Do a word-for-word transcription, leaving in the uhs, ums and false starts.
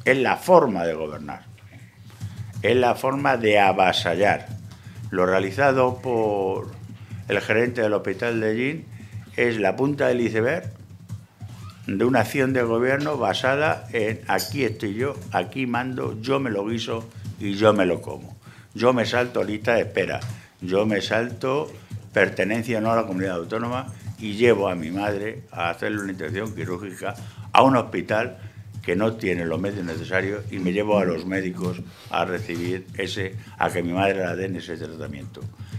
es la forma de gobernar, es la forma de avasallar. Lo realizado por el gerente del hospital de Allín es la punta del iceberg de una acción de gobierno basada en aquí estoy yo, aquí mando, yo me lo guiso y yo me lo como. Yo me salto lista de espera, yo me salto pertenencia o no a la comunidad autónoma y llevo a mi madre a hacerle una intervención quirúrgica a un hospital que no tiene los medios necesarios y me llevo a los médicos a recibir ese, a que mi madre la den ese tratamiento.